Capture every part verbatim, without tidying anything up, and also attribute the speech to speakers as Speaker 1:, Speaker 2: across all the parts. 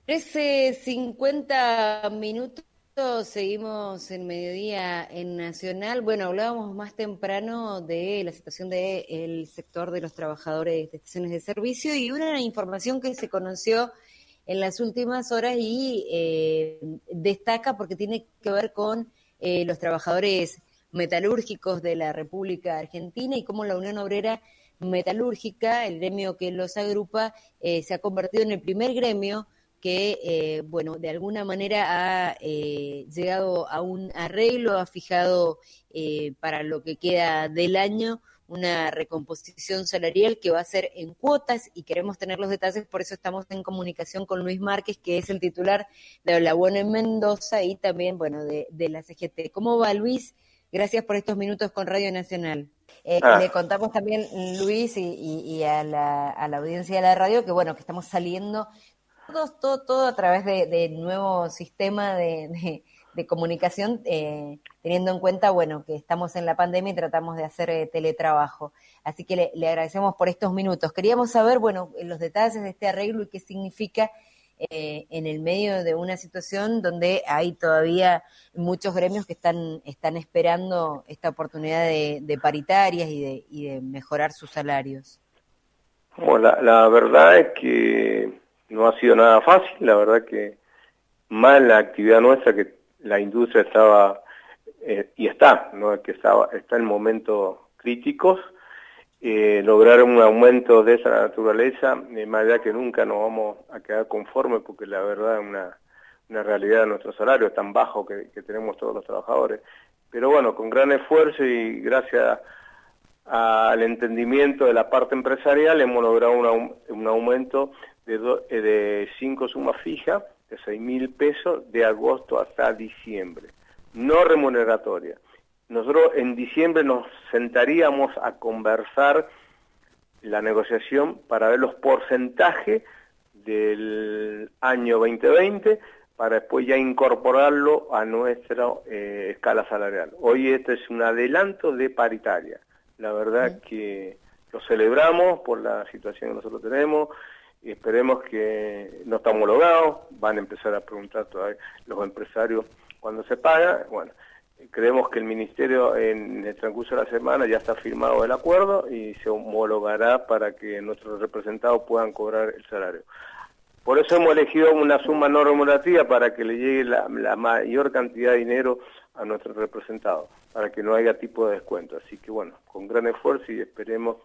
Speaker 1: trece cincuenta minutos, seguimos en mediodía en Nacional. Bueno, hablábamos más temprano de la situación del sector de los trabajadores de estaciones de servicio y una información que se conoció en las últimas horas y eh, destaca porque tiene que ver con eh, los trabajadores metalúrgicos de la República Argentina y cómo la Unión Obrera Metalúrgica, el gremio que los agrupa, eh, se ha convertido en el primer gremio que, eh, bueno, de alguna manera ha eh, llegado a un arreglo, ha fijado eh, para lo que queda del año una recomposición salarial que va a ser en cuotas y queremos tener los detalles, por eso estamos en comunicación con Luis Márquez, que es el titular de la UON en Mendoza y también, bueno, de, de la C G T. ¿Cómo va, Luis? Gracias por estos minutos con Radio Nacional. Eh,
Speaker 2: Ah,
Speaker 1: le contamos también, Luis, y, y, y a, la, a la audiencia de la radio, que bueno, que estamos saliendo todo, todo, todo a través de, de nuevo sistema de, de, de comunicación, eh, teniendo en cuenta, bueno, que estamos en la pandemia y tratamos de hacer eh, teletrabajo. Así que le, le agradecemos por estos minutos. Queríamos saber, bueno, los detalles de este arreglo y qué significa eh, en el medio de una situación donde hay todavía muchos gremios que están, están esperando esta oportunidad de, de paritarias y de, y de mejorar sus salarios.
Speaker 2: bueno, la, la verdad es que no ha sido nada fácil, la verdad que más la actividad nuestra, que la industria estaba, eh, y está, ¿no? que estaba, está en momentos críticos, eh, lograr un aumento de esa naturaleza, eh, más allá que nunca nos vamos a quedar conformes, porque la verdad es una, una realidad de nuestro salario tan bajo que, que tenemos todos los trabajadores. Pero bueno, con gran esfuerzo y gracias al entendimiento de la parte empresarial hemos logrado un, un aumento de, do, de cinco sumas fijas, de seis mil pesos, de agosto hasta diciembre, no remuneratoria. Nosotros en diciembre nos sentaríamos a conversar la negociación para ver los porcentajes del año veinte veinte para después ya incorporarlo a nuestra eh, escala salarial. Hoy este es un adelanto de paritaria. La verdad que lo celebramos por la situación que nosotros tenemos y esperemos que no está homologado, van a empezar a preguntar todavía los empresarios cuándo se paga. Bueno, creemos que el Ministerio en el transcurso de la semana ya está firmado el acuerdo y se homologará para que nuestros representados puedan cobrar el salario. Por eso hemos elegido una suma no remunerativa para que le llegue la, la mayor cantidad de dinero a nuestros representados, para que no haya tipo de descuento. Así que bueno, con gran esfuerzo y esperemos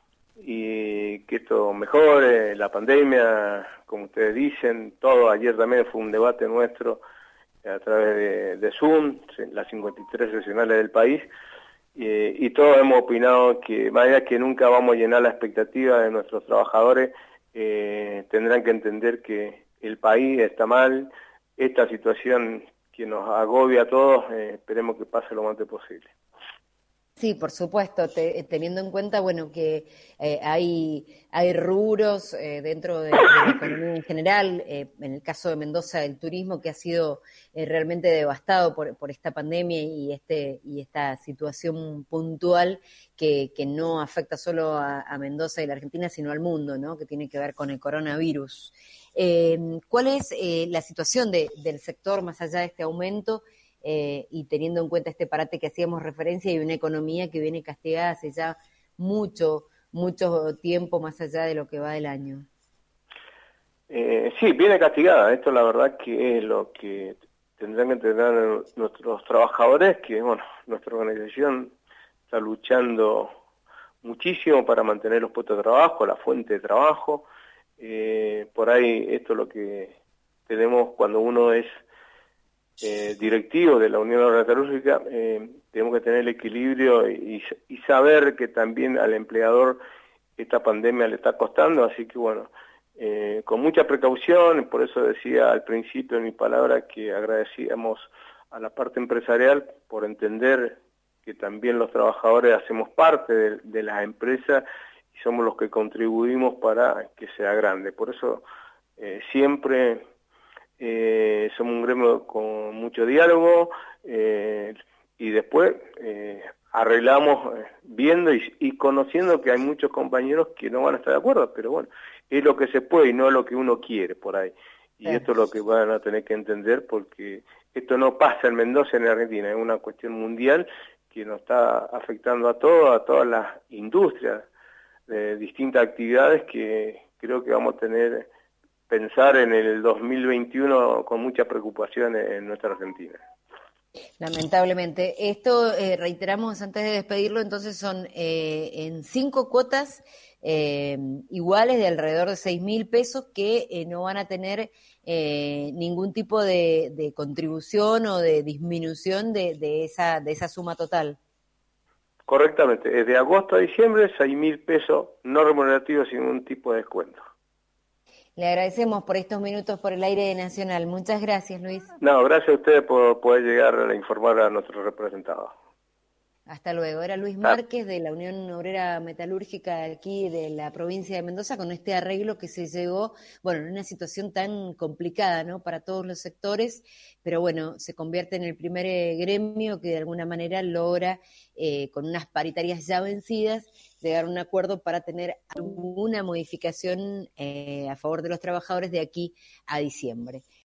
Speaker 2: y que esto mejore, la pandemia, como ustedes dicen, todo. Ayer también fue un debate nuestro a través de, de Zoom, las cincuenta y tres regionales del país, eh, y todos hemos opinado que más allá que nunca vamos a llenar la expectativa de nuestros trabajadores, eh, tendrán que entender que el país está mal, esta situación que nos agobia a todos, eh, esperemos que pase lo más antes posible.
Speaker 1: Sí, por supuesto, te, teniendo en cuenta, bueno, que eh, hay, hay rubros eh, dentro de, de la economía en general, eh, en el caso de Mendoza, el turismo que ha sido eh, realmente devastado por, por esta pandemia y este y esta situación puntual que, que no afecta solo a, a Mendoza y la Argentina, sino al mundo, ¿no? Que tiene que ver con el coronavirus. Eh, ¿Cuál es eh, la situación de, del sector más allá de este aumento? Eh, y teniendo en cuenta este parate que hacíamos referencia y una economía que viene castigada hace ya mucho, mucho tiempo más allá de lo que va del año.
Speaker 2: Eh, sí, viene castigada. Esto la verdad que es lo que tendrán que entender nuestros trabajadores, que bueno, nuestra organización está luchando muchísimo para mantener los puestos de trabajo, la fuente de trabajo. Eh, por ahí esto es lo que tenemos cuando uno es Eh, directivo de la Unión Obrera Metalúrgica, eh, tenemos que tener el equilibrio y, y saber que también al empleador esta pandemia le está costando, así que bueno, eh, con mucha precaución, por eso decía al principio en mi palabra que agradecíamos a la parte empresarial por entender que también los trabajadores hacemos parte de, de las empresas y somos los que contribuimos para que sea grande, por eso eh, siempre... Eh, somos un gremio con mucho diálogo eh, y después eh, arreglamos eh, viendo y, y conociendo que hay muchos compañeros que no van a estar de acuerdo, pero bueno, es lo que se puede y no lo que uno quiere por ahí. y esto es lo que van a tener que entender, porque esto no pasa en Mendoza, en Argentina, es una cuestión mundial que nos está afectando a todos, a todas las industrias de distintas actividades, que creo que vamos a tener pensar en el dos mil veintiuno con mucha preocupación en nuestra Argentina.
Speaker 1: Lamentablemente. Esto, eh, reiteramos antes de despedirlo, entonces son eh, en cinco cuotas eh, iguales de alrededor de seis mil pesos que eh, no van a tener eh, ningún tipo de, de contribución o de disminución de, de, esa, de esa suma total.
Speaker 2: Correctamente, desde agosto a diciembre, seis mil pesos no remunerativos sin ningún tipo de descuento.
Speaker 1: Le agradecemos por estos minutos por el aire nacional. Muchas gracias, Luis.
Speaker 2: No, gracias a ustedes por poder llegar a informar a nuestros representados.
Speaker 1: Hasta luego. Era Luis Márquez de la Unión Obrera Metalúrgica aquí de la provincia de Mendoza, con este arreglo que se llegó, bueno, en una situación tan complicada, ¿no?, para todos los sectores, pero bueno, se convierte en el primer eh, gremio que de alguna manera logra, eh, con unas paritarias ya vencidas, llegar a un acuerdo para tener alguna modificación eh, a favor de los trabajadores de aquí a diciembre.